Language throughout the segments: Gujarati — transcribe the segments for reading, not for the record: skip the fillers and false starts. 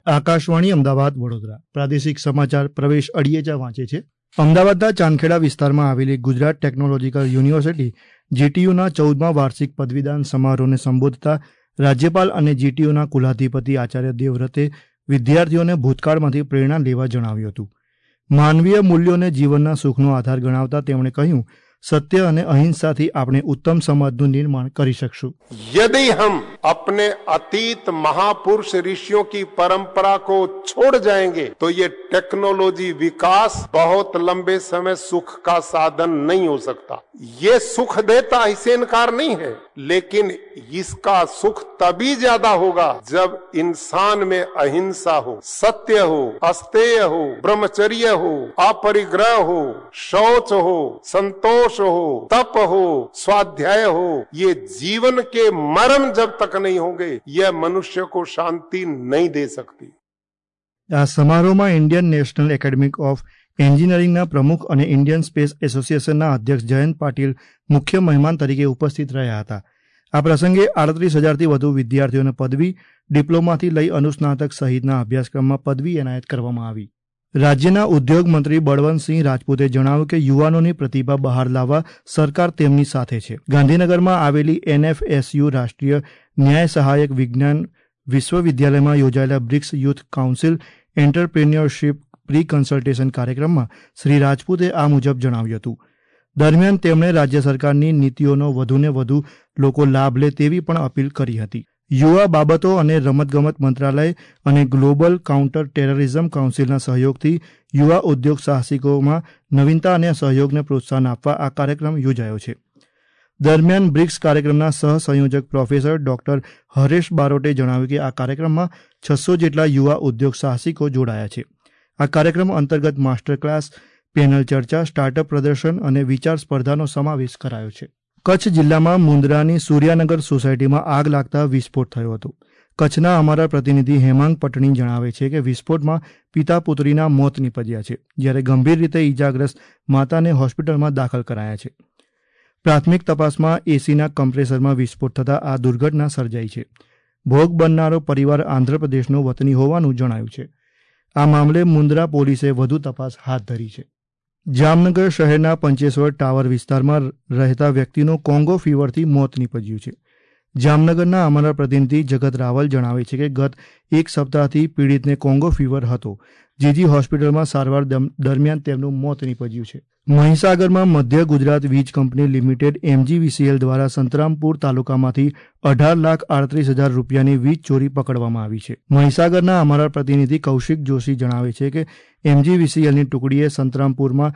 આકાશવાણી અમદાવાદ વડોદરા પ્રાદેશિક સમાચાર પ્રવેશ અડિયેજા વાંચે છે. અમદાવાદના ચાંદખેડા વિસ્તારમાં આવેલી ગુજરાત ટેકનોલોજીકલ યુનિવર્સિટી જીટીયુના 14મા વાર્ષિક પદવીદાન સમારોહને સંબોધતા રાજ્યપાલ અને જીટીયુના કુલાધિપતિ આચાર્ય દેવવ્રતે વિદ્યાર્થીઓને ભૂતકાળમાંથી પ્રેરણા લેવા જણાવ્યું હતું. માનવીય મૂલ્યોને જીવનના સુખનો આધાર ગણાવતા તેમણે કહ્યું, सत्य અને અહિંસાથી આપણે ઉત્તમ સમાજનું નિર્માણ કરી શકશું. यदि हम अपने अतीत महापुरुष ऋषियों की परंपरा को छोड़ जाएंगे तो ये टेक्नोलॉजी विकास बहुत लंबे समय सुख का साधन नहीं हो सकता. ये सुख देता इसे इनकार नहीं है, लेकिन इसका सुख तभी ज्यादा होगा जब इंसान में अहिंसा हो, सत्य हो, अस्तेय हो, ब्रह्मचर्य हो, अपरिग्रह हो, शौच हो, संतोष हो, तप हो, स्वाध्याय हो. ये जीवन के मर्म जब तक नहीं होंगे यह मनुष्य को शांति नहीं दे सकती. આ સમારોહમાં ઇન્ડિયન નેશનલ એકેડમી ઓફ એન્જિનિયરિંગના પ્રમુખ અને ઇન્ડિયન સ્પેસ એસોસિએશનના અધ્યક્ષ જયંત પાટીલ મુખ્ય મહેમાન તરીકે ઉપસ્થિત રહ્યા હતા. આ પ્રસંગે 38,000થી વધુ વિદ્યાર્થીઓને પદવી, ડિપ્લોમાથી લઈ અનુસ્નાતક સહિતના અભ્યાસક્રમમાં પદવી એનાયત કરવામાં આવી. રાજ્યના ઉદ્યોગ મંત્રી બળવંતસિંહ રાજપૂતે જણાવ્યું કે યુવાનોની પ્રતિભા બહાર લાવવા સરકાર તેમની સાથે છે. ગાંધીનગરમાં આવેલી NFSU રાષ્ટ્રીય ન્યાય સહાયક વિજ્ઞાન વિશ્વવિદ્યાલયમાં યોજાયેલા BRICS youth council entrepreneurship pre consultation કાર્યક્રમમાં શ્રી રાજપૂતે આ મુજબ જણાવ્યું હતું. દરમિયાન તેમણે રાજ્ય સરકારની નીતિઓનો વધુને વધુ લોકો લાભ લે તેવી પણ અપીલ કરી હતી. યુવા બાબતો અને રમતગમત મંત્રાલય અને ગ્લોબલ કાઉન્ટર ટેરરિઝમ કાઉન્સિલના સહયોગથી યુવા ઉદ્યોગ સાહસિકોમાં નવીનતા અને સહયોગને પ્રોત્સાહન આપવા આ કાર્યક્રમ યોજાયો છે. દરમિયાન બ્રિક્સ કાર્યક્રમના સહસંયોજક પ્રોફેસર ડોક્ટર હરેશ બારોટે જણાવ્યું કે આ કાર્યક્રમમાં 600 જેટલા યુવા ઉદ્યોગ સાહસિકો જોડાયા છે. આ કાર્યક્રમ અંતર્ગત માસ્ટર ક્લાસ, પેનલ ચર્ચા, સ્ટાર્ટઅપ પ્રદર્શન અને વિચાર સ્પર્ધાનો સમાવેશ કરાયો છે. કચ્છ જિલ્લામાં મુન્દ્રાની સૂર્યાનગર સોસાયટીમાં આગ લાગતા વિસ્ફોટ થયો હતો. કચ્છના અમારા પ્રતિનિધિ હેમાંગ પટણી જણાવે છે કે વિસ્ફોટમાં પિતા પુત્રીના મોત નીપજ્યા છે, જ્યારે ગંભીર રીતે ઈજાગ્રસ્ત માતાને હોસ્પિટલમાં દાખલ કરાયા છે. પ્રાથમિક તપાસમાં એસીના કમ્પ્રેસરમાં વિસ્ફોટ થતાં આ દુર્ઘટના સર્જાઈ છે. ભોગ બનનારો પરિવાર આંધ્રપ્રદેશનો વતની હોવાનું જણાયું છે. આ મામલે મુન્દ્રા પોલીસે વધુ તપાસ હાથ ધરી છે. જામનગર શહેરના પંચેશ્વર ટાવર વિસ્તારમાં રહેતા વ્યક્તિનું કોંગો ફીવરથી મોત નીપજ્યું છે. જામનગરના અમારા પ્રતિનિધિ જગત રાવલ જણાવે છે કે ગત એક સપ્તાહથી પીડિતને કોંગો ફીવર હતો. જીજી હોસ્પિટલમાં સારવાર દરમિયાન તેમનું મોત નીપજ્યું છે. મહીસાગરમાં મધ્ય ગુજરાત વીજ કંપની લિમિટેડ MGVCL દ્વારા સંતરામપુર તાલુકામાંથી 18,38,000 રૂપિયાની વીજ ચોરી પકડવામાં આવી છે. મહીસાગરના અમારા પ્રતિનિધિ કૌશિક જોશી જણાવે છે કે MGVCLની ટુકડીએ સંતરામપુરમાં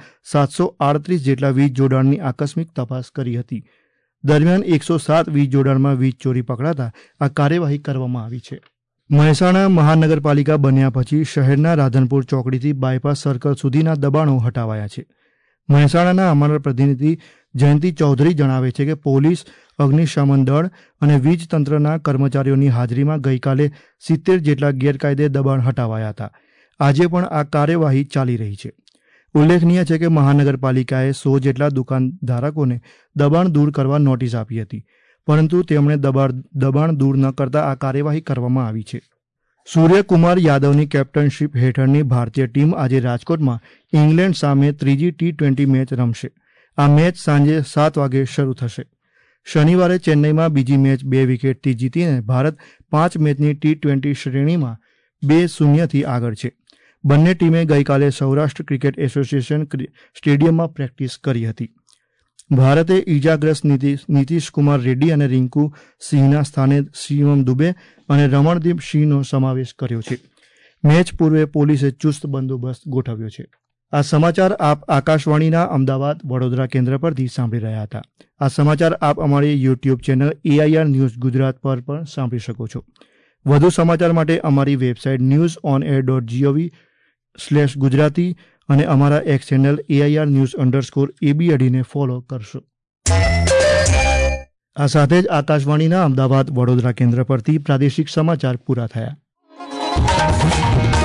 738 જેટલા વીજ જોડાણની આકસ્મિક તપાસ કરી હતી. દરમિયાન 107 વીજ જોડાણમાં વીજ ચોરી પકડાતા આ કાર્યવાહી કરવામાં આવી છે. મહેસાણા મહાનગરપાલિકા બન્યા પછી શહેરના રાધનપુર ચોકડીથી બાયપાસ સર્કલ સુધીના દબાણો હટાવાયા છે. મહેસાણાના અમારા પ્રતિનિધિ જયંતિ ચૌધરી જણાવે છે કે પોલીસ, અગ્નિશમન દળ અને વીજ તંત્રના કર્મચારીઓની હાજરીમાં ગઈકાલે 70 જેટલા ગેરકાયદે દબાણ હટાવાયા હતા. આજે પણ આ કાર્યવાહી ચાલી રહી છે. ઉલ્લેખનીય છે કે મહાનગરપાલિકાએ 100 જેટલા દુકાનધારકોને દબાણ દૂર કરવા નોટિસ આપી હતી, પરંતુ તેમણે દબાણ દૂર ન કરતા આ કાર્યવાહી કરવામાં આવી છે. સૂર્યકુમાર યાદવની કેપ્ટનશીપ હેઠળની ભારતીય ટીમ આજે રાજકોટમાં ઇંગ્લેન્ડ સામે ત્રીજી T20 મેચ રમશે. આ મેચ સાંજે 7 વાગે શરૂ થશે. શનિવારે ચેન્નઈમાં બીજી મેચ 2 વિકેટથી જીતીને ભારત 5 મેચની T20 શ્રેણીમાં 2-0થી આગળ છે. બંને ટીમે ગઈકાલે સૌરાષ્ટ્ર ક્રિકેટ એસોસિએશન સ્ટેડિયમમાં પ્રેક્ટિસ કરી હતી. ભારતે ઈજાગ્રસ્ત નીતિશ કુમાર રેડ્ડી અને રિંકુ સિંહના સ્થાને શિવમ દુબે અને રમણદીપ સિંહનો સમાવેશ કર્યો છે. મેચ પૂર્વે પોલીસે ચુસ્ત બંદોબસ્ત ગોઠવ્યો છે. આ સમાચાર આપ આકાશવાણીના અમદાવાદ વડોદરા કેન્દ્ર પરથી સાંભળી રહ્યા હતા. આ સમાચાર આપ અમારી YouTube channel AIR news Gujarat પર પણ સાંભળી શકો છો. વધુ સમાચાર માટે અમારી વેબસાઇટ newsonair.gov/gujarati અને અમારા એક્સ ચેનલ AIR_news_AB ને ફોલો કરશો. આ સાથે જ આકાશવાણીના અમદાવાદ વડોદરા કેન્દ્ર પરથી પ્રાદેશિક સમાચાર પૂરા થયા.